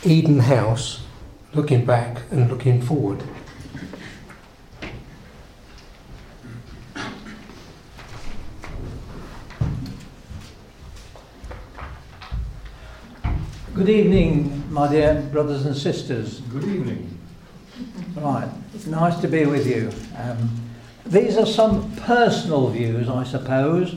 Eden House, looking back and looking forward. Good evening, my dear brothers and sisters. Good evening. Right, it's nice to be with you. These are some personal views, I suppose.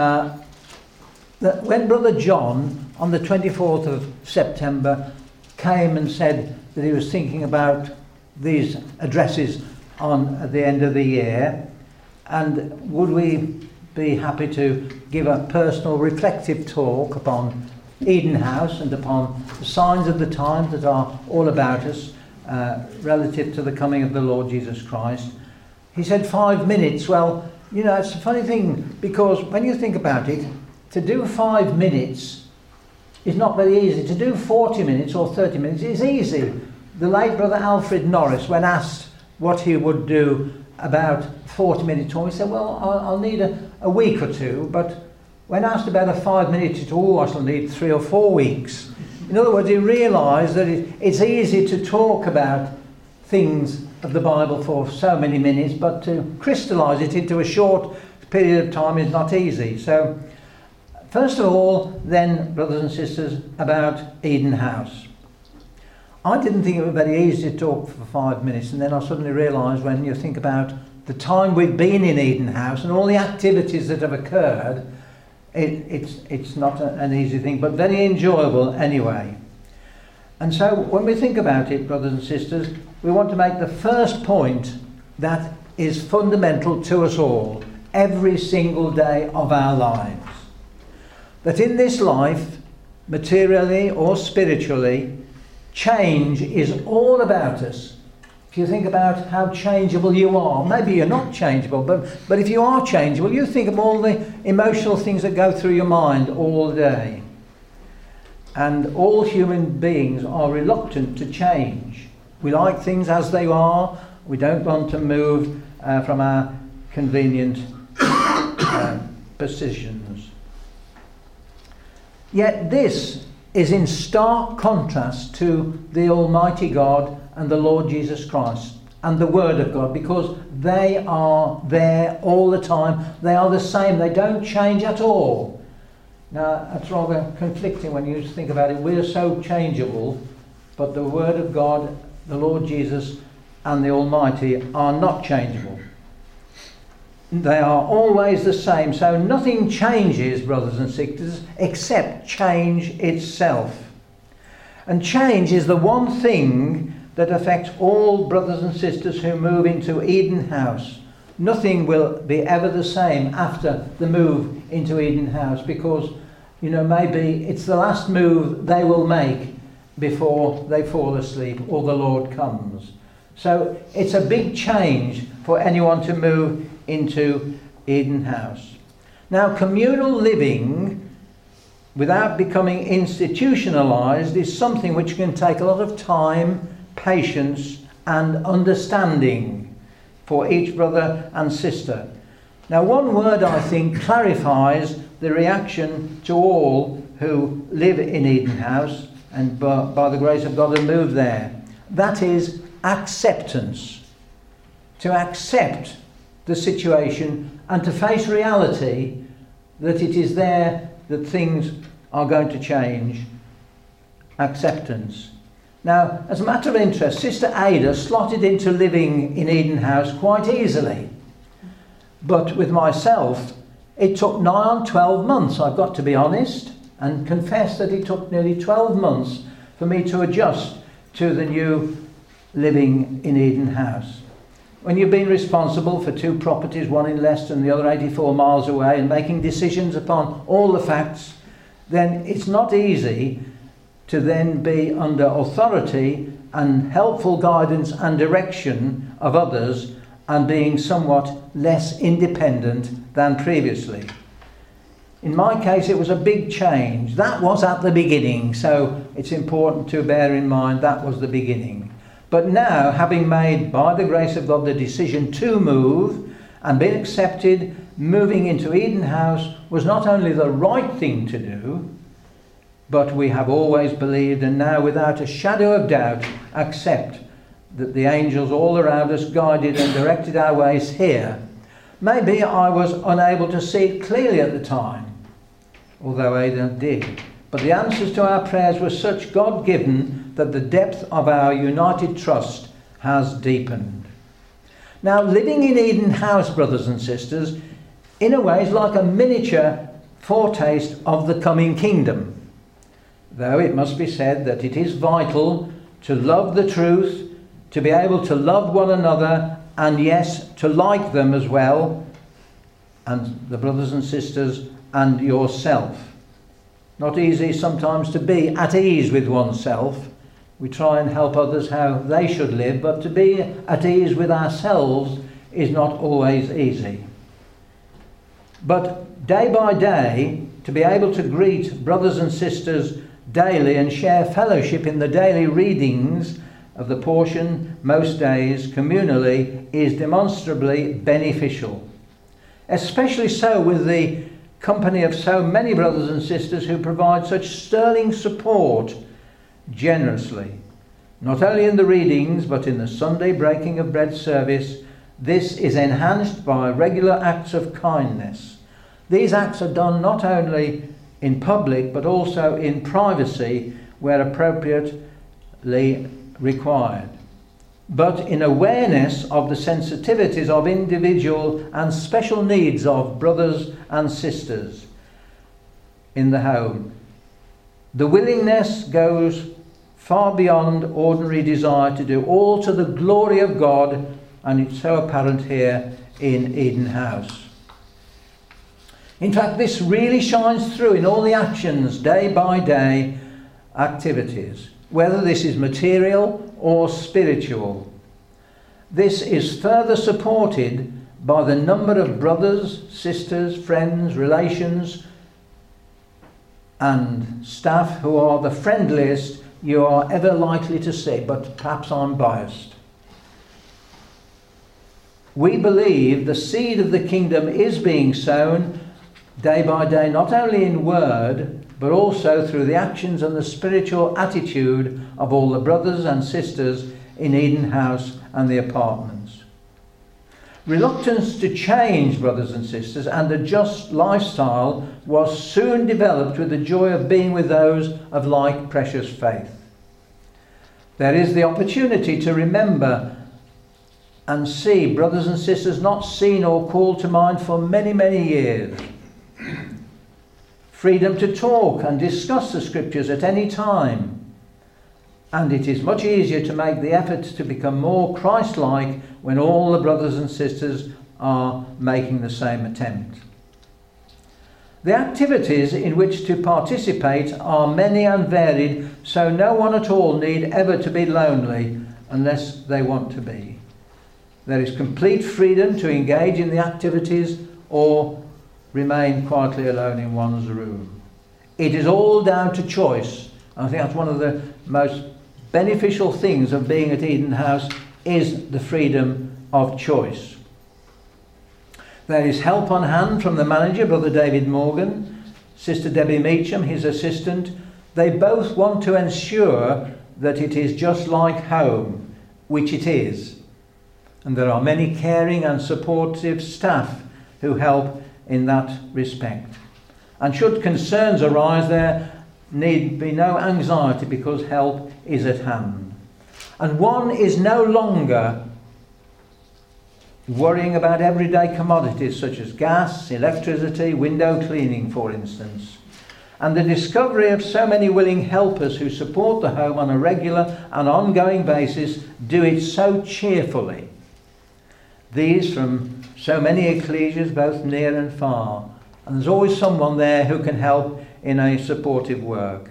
That when Brother John, on the 24th of September, came and said that he was thinking about these addresses at the end of the year, and would we be happy to give a personal reflective talk upon Eden House and upon the signs of the times that are all about us relative to the coming of the Lord Jesus Christ. He said 5 minutes. Well, you know, it's a funny thing, because when you think about it, to do 5 minutes is not very easy. To do 40 minutes or 30 minutes is easy. The late Brother Alfred Norris, when asked what he would do about 40-minute talk, he said, well, I'll need a week or two, but when asked about a 5-minute talk, I shall need 3 or 4 weeks. In other words, he realised that it's easy to talk about things of the Bible for so many minutes, but to crystallise it into a short period of time is not easy. So, first of all, then, brothers and sisters, about Eden House. I didn't think it was very easy to talk for 5 minutes, and then I suddenly realised, when you think about the time we've been in Eden House and all the activities that have occurred, it's not an easy thing, but very enjoyable anyway. And so when we think about it, brothers and sisters, we want to make the first point that is fundamental to us all, every single day of our lives. That in this life, materially or spiritually, change is all about us. If you think about how changeable you are, maybe you're not changeable, but if you are changeable, you think of all the emotional things that go through your mind all day. And all human beings are reluctant to change. We like things as they are. We don't want to move from our convenient positions. Yet this is in stark contrast to the Almighty God and the Lord Jesus Christ and the Word of God, because they are there all the time. They are the same. They don't change at all. Now, that's rather conflicting when you think about it. We're so changeable, but the Word of God, the Lord Jesus and the Almighty are not changeable. They are always the same. So nothing changes, brothers and sisters, except change itself. And change is the one thing that affects all brothers and sisters who move into Eden House. Nothing will be ever the same after the move into Eden House, because, you know, maybe it's the last move they will make before they fall asleep or the Lord comes. So it's a big change for anyone to move into Eden House. Now, communal living without becoming institutionalized is something which can take a lot of time, patience and understanding for each brother and sister. Now, one word, I think, clarifies the reaction to all who live in Eden House and by the grace of God have moved there. That is acceptance. To accept the situation and to face reality that it is there that things are going to change. Acceptance. Now, as a matter of interest, Sister Ada slotted into living in Eden House quite easily. But with myself, it took nigh on 12 months, I've got to be honest, and confess that it took nearly 12 months for me to adjust to the new living in Eden House. When you've been responsible for 2 properties, one in Leicester and the other 84 miles away, and making decisions upon all the facts, then it's not easy to then be under authority and helpful guidance and direction of others, and being somewhat less independent than previously. In my case, it was a big change. That was at the beginning, so it's important to bear in mind that was the beginning. But now, having made, by the grace of God, the decision to move and been accepted, moving into Eden House was not only the right thing to do, but we have always believed, and now without a shadow of doubt accept that the angels all around us guided and directed our ways here. Maybe I was unable to see it clearly at the time, although Aidan did. But the answers to our prayers were such God-given that the depth of our united trust has deepened. Now, living in Eden House, brothers and sisters, in a way is like a miniature foretaste of the coming kingdom. Though it must be said that it is vital to love the truth, to be able to love one another, and yes, to like them as well, and the brothers and sisters and yourself. Not easy sometimes to be at ease with oneself. We try and help others how they should live, but to be at ease with ourselves is not always easy. But day by day, to be able to greet brothers and sisters daily and share fellowship in the daily readings of the portion most days communally is demonstrably beneficial. Especially so with the company of so many brothers and sisters who provide such sterling support generously, not only in the readings but in the Sunday breaking of bread service. This is enhanced by regular acts of kindness. These acts are done not only in public but also in privacy where appropriately required, but in awareness of the sensitivities of individual and special needs of brothers and sisters in the home. The willingness goes far beyond ordinary desire to do all to the glory of God, and it's so apparent here in Eden House. In fact, this really shines through in all the actions, day by day activities, whether this is material or spiritual. This is further supported by the number of brothers, sisters, friends, relations and staff who are the friendliest you are ever likely to see, but perhaps I'm biased. We believe the seed of the kingdom is being sown day by day, not only in word, but also through the actions and the spiritual attitude of all the brothers and sisters in Eden House and the apartments. Reluctance to change, brothers and sisters, and a just lifestyle was soon developed with the joy of being with those of like precious faith. There is the opportunity to remember and see brothers and sisters not seen or called to mind for many, many years. Freedom to talk and discuss the scriptures at any time. And it is much easier to make the effort to become more Christ-like when all the brothers and sisters are making the same attempt. The activities in which to participate are many and varied, so no one at all need ever to be lonely unless they want to be. There is complete freedom to engage in the activities or remain quietly alone in one's room. It is all down to choice. I think that's one of the most beneficial things of being at Eden House is the freedom of choice. There is help on hand from the manager, Brother David Morgan, Sister Debbie Meacham, his assistant. They both want to ensure that it is just like home, which it is. And there are many caring and supportive staff who help in that respect. And should concerns arise, there need be no anxiety because help is at hand. And one is no longer worrying about everyday commodities such as gas, electricity, window cleaning, for instance. And the discovery of so many willing helpers who support the home on a regular and ongoing basis do it so cheerfully. These from so many ecclesias, both near and far. And there's always someone there who can help in a supportive work.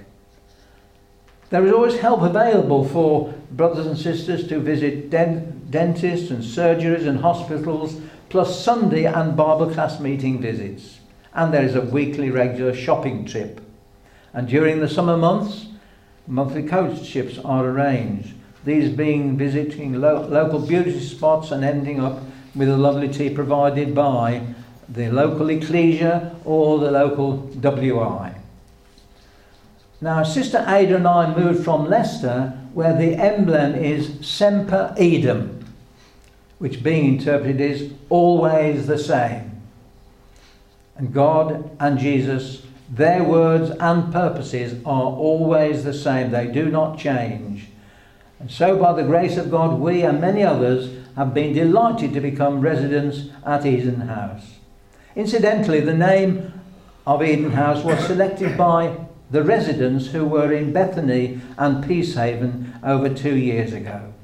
There is always help available for brothers and sisters to visit dentists and surgeries and hospitals, plus Sunday and Bible class meeting visits. And there is a weekly regular shopping trip. And during the summer months, monthly coachships are arranged. These being visiting local beauty spots and ending up with a lovely tea provided by the local ecclesia or the local WI. Now, Sister Ada and I moved from Leicester, where the emblem is Semper Idem, which being interpreted is always the same. And God and Jesus, their words and purposes are always the same. They do not change. And so by the grace of God, we and many others have been delighted to become residents at Eden House. Incidentally, the name of Eden House was selected by the residents who were in Bethany and Peacehaven over 2 years ago.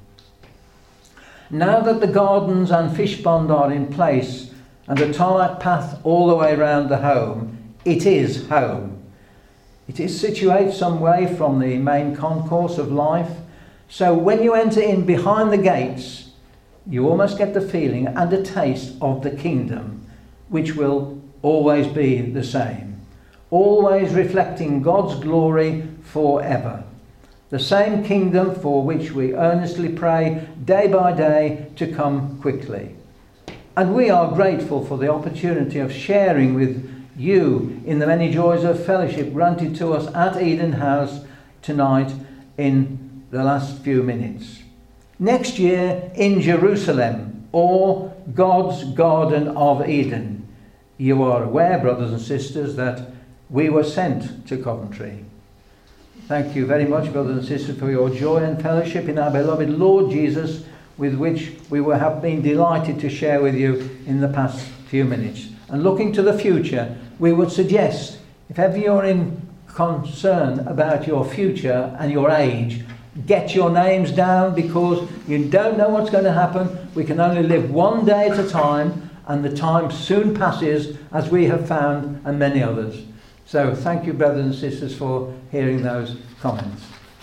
Now that the gardens and fish pond are in place and a tarmac path all the way around the home, it is home. It is situated some way from the main concourse of life, so when you enter in behind the gates, you almost get the feeling and a taste of the kingdom, which will always be the same, always reflecting God's glory forever. The same kingdom for which we earnestly pray day by day to come quickly. And we are grateful for the opportunity of sharing with you in the many joys of fellowship granted to us at Eden House tonight in the last few minutes. Next year in Jerusalem, or God's Garden of Eden. You are aware, brothers and sisters, that we were sent to Coventry. Thank you very much, brothers and sisters, for your joy and fellowship in our beloved Lord Jesus, with which we have been delighted to share with you in the past few minutes. And looking to the future, we would suggest, if ever you're in concern about your future and your age, get your names down, because you don't know what's going to happen. We can only live one day at a time, and the time soon passes, as we have found, and many others. So thank you, brothers and sisters, for hearing those comments.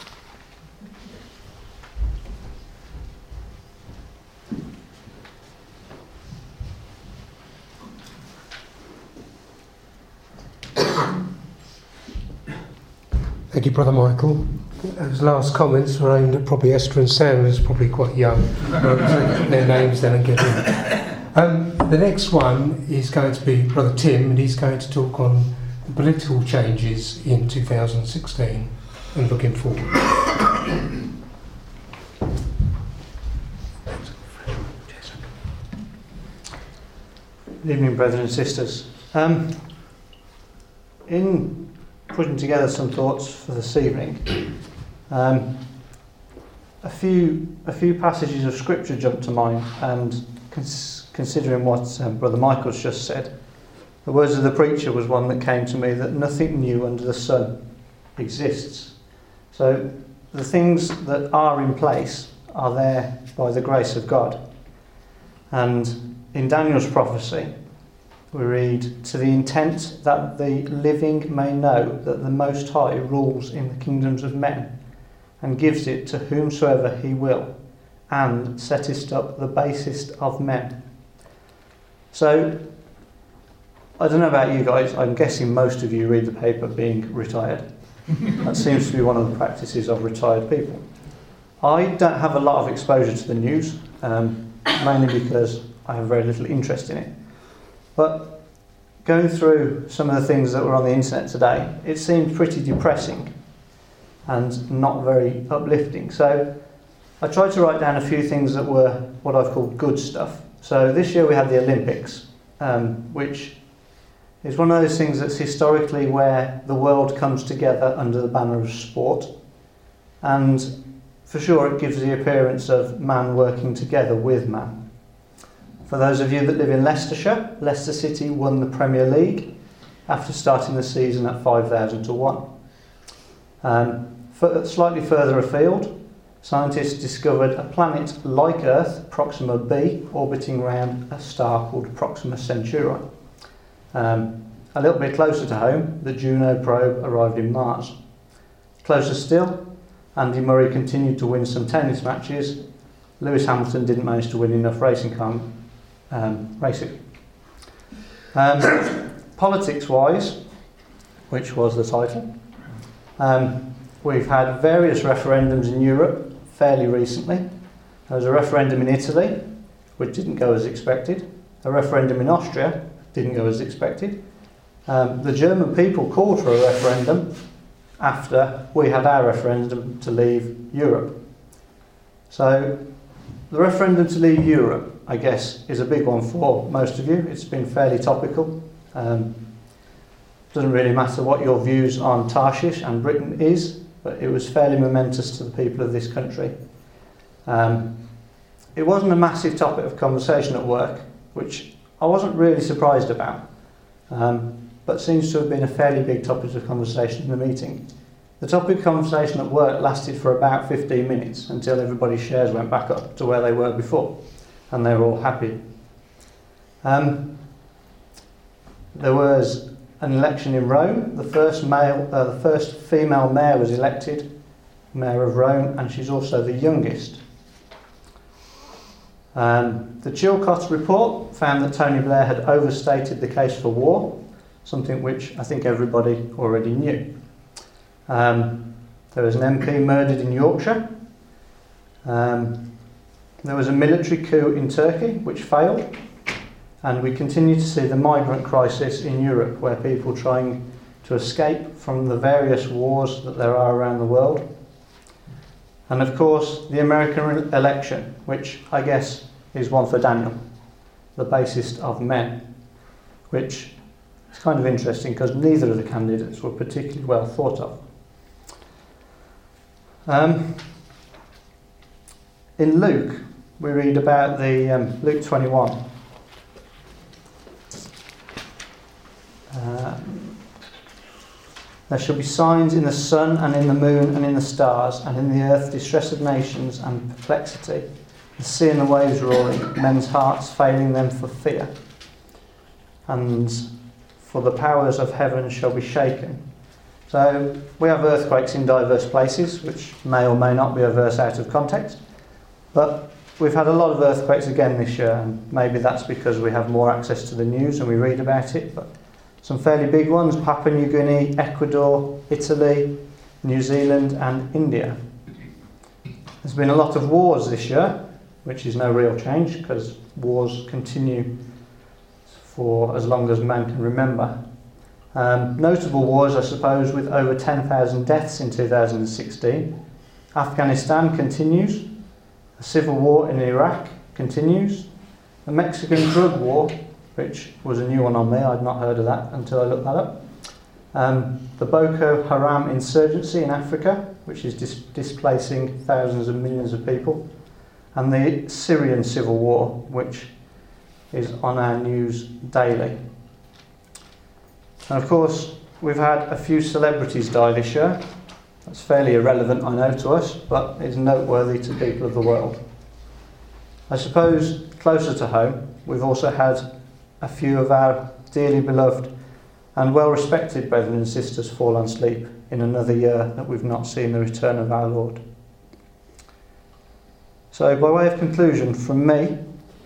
Thank you, Brother Michael. Those last comments were aimed at probably Esther and Sam, who's probably quite young. Take their names down and get in. The next one is going to be Brother Tim, and he's going to talk on the political changes in 2016 and looking forward. Good evening, brothers and sisters. In putting together some thoughts for this evening, a few passages of scripture jumped to mind, and considering what Brother Michael's just said, the words of the preacher was one that came to me, that nothing new under the sun exists. So the things that are in place are there by the grace of God. And in Daniel's prophecy, we read, "To the intent that the living may know that the Most High rules in the kingdoms of men, and gives it to whomsoever he will, and settest up the basest of men." So, I don't know about you guys, I'm guessing most of you read the paper being retired. That seems to be one of the practices of retired people. I don't have a lot of exposure to the news, mainly because I have very little interest in it. But going through some of the things that were on the internet today, it seemed pretty depressing and not very uplifting. So I tried to write down a few things that were what I've called good stuff. So this year we had the Olympics, which is one of those things that's historically where the world comes together under the banner of sport. And for sure it gives the appearance of man working together with man. For those of you that live in Leicestershire, Leicester City won the Premier League after starting the season at 5,000 to 1. Slightly further afield, scientists discovered a planet like Earth, Proxima b, orbiting around a star called Proxima Centauri. A little bit closer to home, the Juno probe arrived in Mars. Closer still, Andy Murray continued to win some tennis matches. Lewis Hamilton didn't manage to win enough racing. Politics-wise, which was the title, we've had various referendums in Europe fairly recently. There was a referendum in Italy, which didn't go as expected. A referendum in Austria didn't go as expected. The German people called for a referendum, after we had our referendum to leave Europe. So the referendum to leave Europe, I guess, is a big one for most of you. It's been fairly topical. Doesn't really matter what your views on Tarshish and Britain is, but it was fairly momentous to the people of this country. It wasn't a massive topic of conversation at work, which I wasn't really surprised about, but seems to have been a fairly big topic of conversation in the meeting. The topic of conversation at work lasted for about 15 minutes until everybody's shares went back up to where they were before, and they were all happy. There was an election in Rome. The first female mayor was elected, mayor of Rome, and she's also the youngest. The Chilcot report found that Tony Blair had overstated the case for war, something which I think everybody already knew. There was an MP murdered in Yorkshire. There was a military coup in Turkey which failed, and we continue to see the migrant crisis in Europe, where people trying to escape from the various wars that there are around the world. And of course the American election, which I guess is one for Daniel, the basest of men, which is kind of interesting because neither of the candidates were particularly well thought of. In Luke, we read about the Luke 21. There shall be signs in the sun and in the moon and in the stars, and in the earth distress of nations and perplexity, the sea and the waves roaring, men's hearts failing them for fear. And for the powers of heaven shall be shaken. So we have earthquakes in diverse places, which may or may not be a verse out of context, but we've had a lot of earthquakes again this year, and maybe that's because we have more access to the news and we read about it, but some fairly big ones: Papua New Guinea, Ecuador, Italy, New Zealand and India. There's been a lot of wars this year, which is no real change because wars continue for as long as man can remember. Notable wars, I suppose, with over 10,000 deaths in 2016. Afghanistan continues. The civil war in Iraq continues. The Mexican drug war, which was a new one on me, I'd not heard of that until I looked that up. The Boko Haram insurgency in Africa, which is displacing thousands of millions of people. And the Syrian civil war, which is on our news daily. And of course, we've had a few celebrities die this year. That's fairly irrelevant, I know, to us, but it's noteworthy to people of the world. I suppose, closer to home, we've also had a few of our dearly beloved and well-respected brethren and sisters fall on sleep in another year that we've not seen the return of our Lord. So, by way of conclusion from me,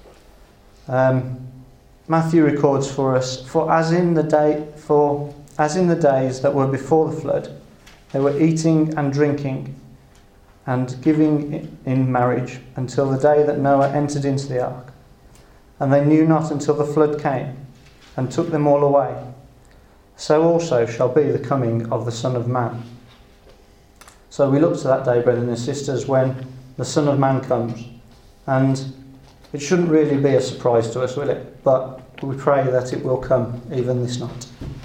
Matthew records for us, as in the days that were before the flood, they were eating and drinking and giving in marriage until the day that Noah entered into the ark. And they knew not until the flood came and took them all away. So also shall be the coming of the Son of Man. So we look to that day, brethren and sisters, when the Son of Man comes. And it shouldn't really be a surprise to us, will it? But we pray that it will come even this night.